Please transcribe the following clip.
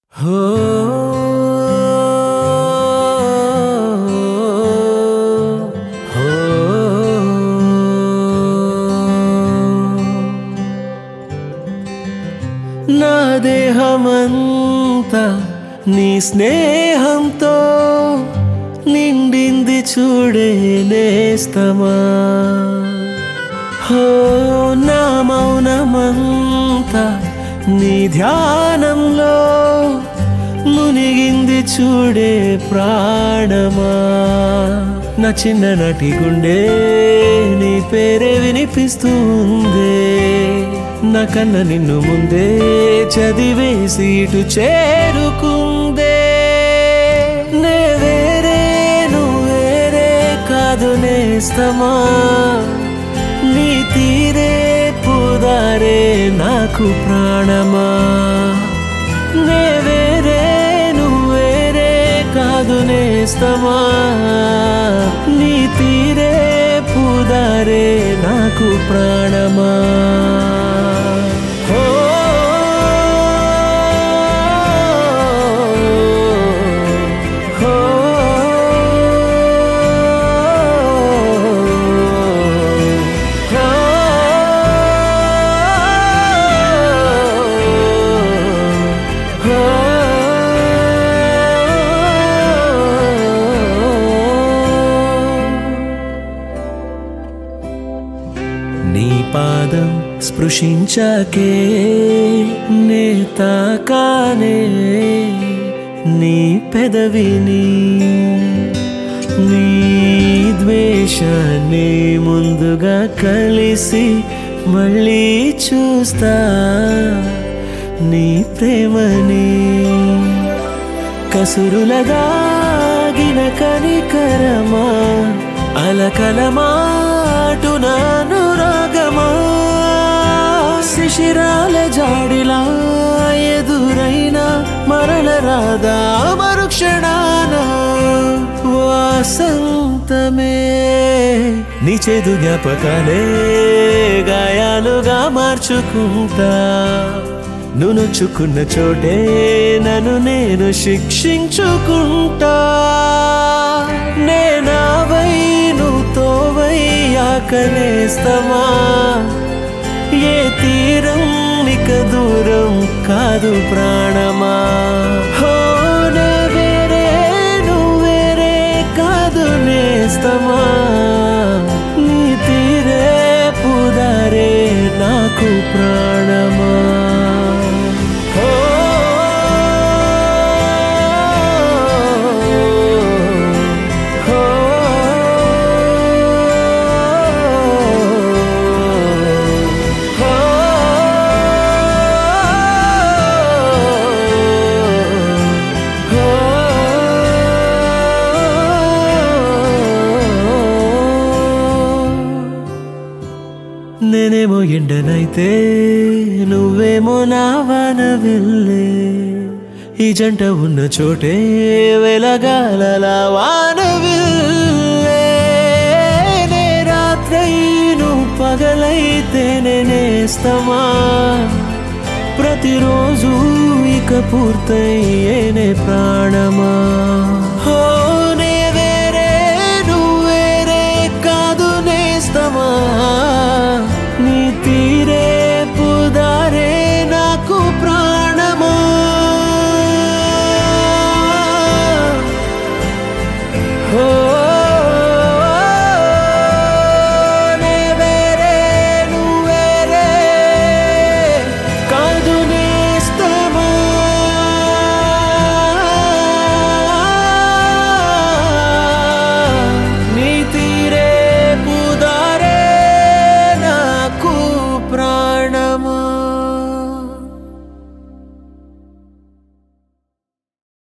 నా దేహమంతా నీ స్నేహంతో నిండింది చూడే నేస్తమా. నా మౌనమంతా నీ ధ్యానంలో మునిగింది చూడే ప్రాణమా. నా చిన్ననాటి గుండె నీ పేరే వినిపిస్తుంది, నా కన్న నిన్ను ముందే చదివేసి ఇటు చేరుకుందే. నే వేరే నువ్వేరే కాదు నేస్తమా, నీ తీరే పుదారే నాకు ప్రాణమా. నే వేరే నువ్వేరే కాదు నేస్తమా, నీ తీరే పుదారే నాకు ప్రాణమా. నీ పాదం స్పృశించాకే నే తాకానే నీ పెదవిని, నీ ద్వేషాన్ని ముందుగా కలిసి మళ్ళీ చూస్తా నీ ప్రేమని. కసురుల దాగిన కనికరమా, అలకల మాటున అనురాగమా, శిశిరాల జాడిలా ఎదురైనా మరల రాదా మరుక్షణాన వాసంతమే. నీ చేదు జ్ఞాపకాలే గాయాలుగా మార్చుకుంటా, నువ్వు నొచ్చుకున్న చోటే నన్ను నేను శిక్షించుకుంటా. నేనావై నువ్వు తోవయ్యాక నేస్తమా, ఏ తీరం ఇక దూరం కాదు ప్రాణమా. నే వేరే నువ్వేరే కాదు నేస్తమా, నీ తీరే పుదారే నాకు ప్రాణమా. నేనేమో ఎండనైతే నువ్వేమో నా వానవిల్లే, ఈ జంట ఉన్న చోటే వెలగాలలా వానవిల్లే. నే రాత్రై నువ్వు పగలైతే నేనేస్తమా, ప్రతిరోజు ఇక పూర్తయ్యేనే ప్రాణమా.